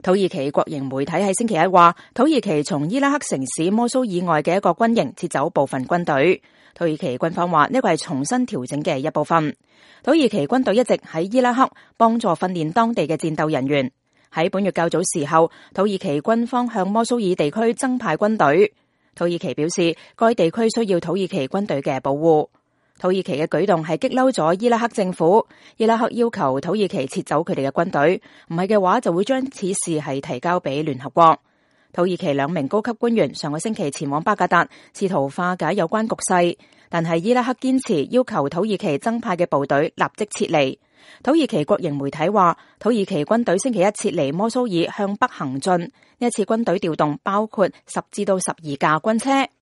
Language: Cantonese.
土耳其國營媒體喺星期一話，土耳其從伊拉克城市摩蘇以外嘅一個軍營撤走部分軍隊。土耳其軍方話呢個係重新調整嘅一部分。土耳其軍隊一直喺伊拉克幫助訓練當地嘅戰鬥人員。喺本月較早時候，土耳其軍方向摩蘇爾地區增派軍隊。土耳其表示，該地區需要土耳其軍隊嘅保護。土耳其嘅舉動係激嬲咗伊拉克政府，伊拉克要求土耳其撤走佢哋嘅軍隊，唔係嘅話就會將此事係提交俾聯合國。土耳其2名高級官員上個星期前往巴格達，試圖化解有關局勢，但係伊拉克堅持要求土耳其增派嘅部隊立即撤離。土耳其國營媒體話，土耳其軍隊星期一撤離摩蘇爾向北行進，呢一次軍隊調動包括10至12架軍車。